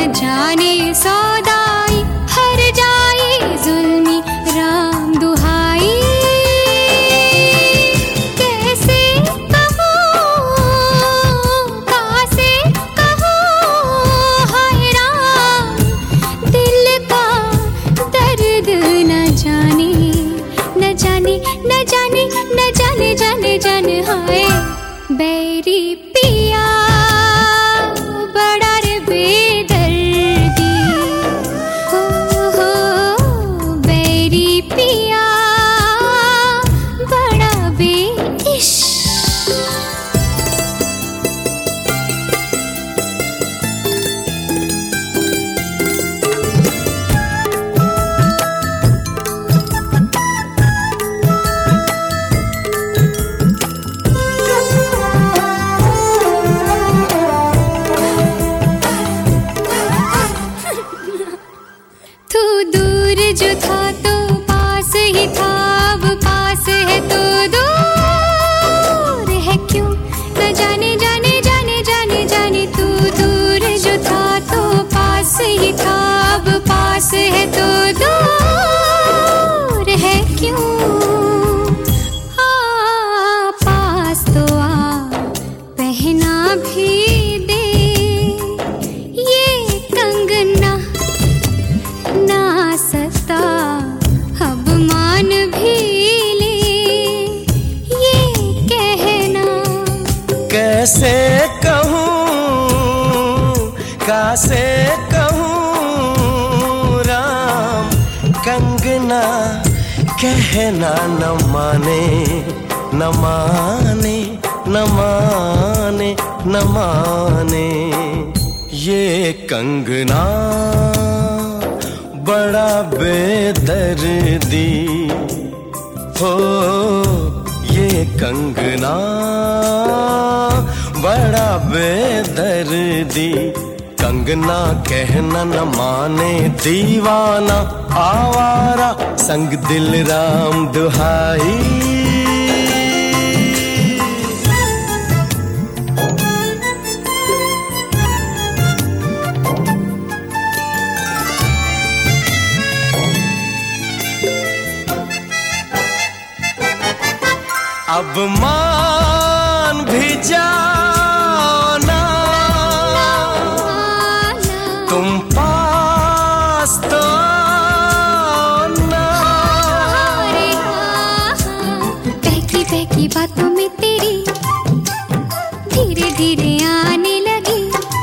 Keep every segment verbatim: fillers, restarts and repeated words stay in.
जाने सौदाई हर जाए जुल्मी राम दुहाई। कैसे कहूँ कासे कहूँ हाय राम, दिल का दर्द न जाने न जाने न जाने न जाने जाने जाने हाय। बैरी पिया बड़ा रे बेदर्दी, हो हो बैरी पिया बड़ा बेइश्क। जो था तो पास ही था, अब पास है तो दूर है क्यों न जाने जाने जाने जाने जाने। तू दूर जो था तो पास ही था, अब पास है तो दूर है क्यों। आ पास तो आ पहना भी दे ये कंगना, ना सता अब मान भी ले ये कहना। कैसे कहूँ कासे कहूँ राम, कंगना कहना न माने न माने न माने न माने। ये कंगना बड़ा बेदर्दी, हो ये कंगना बड़ा बेदर्दी। कंगना कहना न माने दीवाना आवारा, संग दिल राम दुहाई। अब मान भी जाओ ना तुम पास तो ना। बहकी बहकी बातों में तेरी धीरे धीरे आने लगी।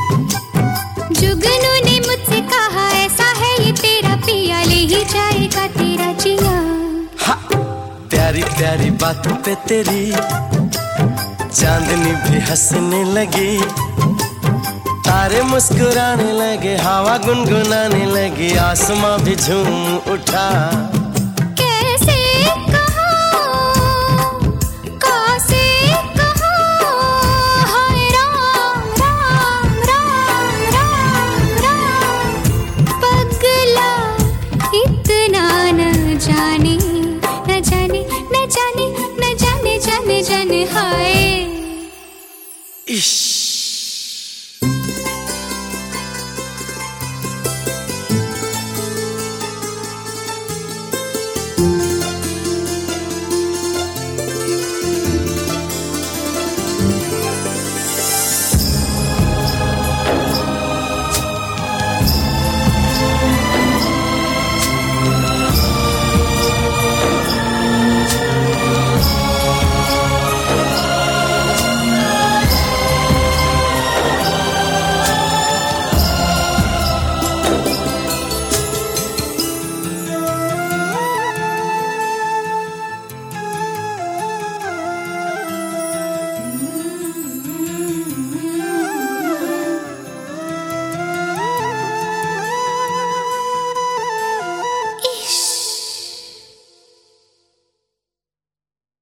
जुगनू ने मुझसे कहा ऐसा है ये तेरा पिया, ले ही जाएगा तेरा जिया। प्यारी प्यारी बातों पे तेरी चांदनी भी हंसने लगी, तारे मुस्कुराने लगे, हवा गुनगुनाने लगी, आसमां भी झूम उठा।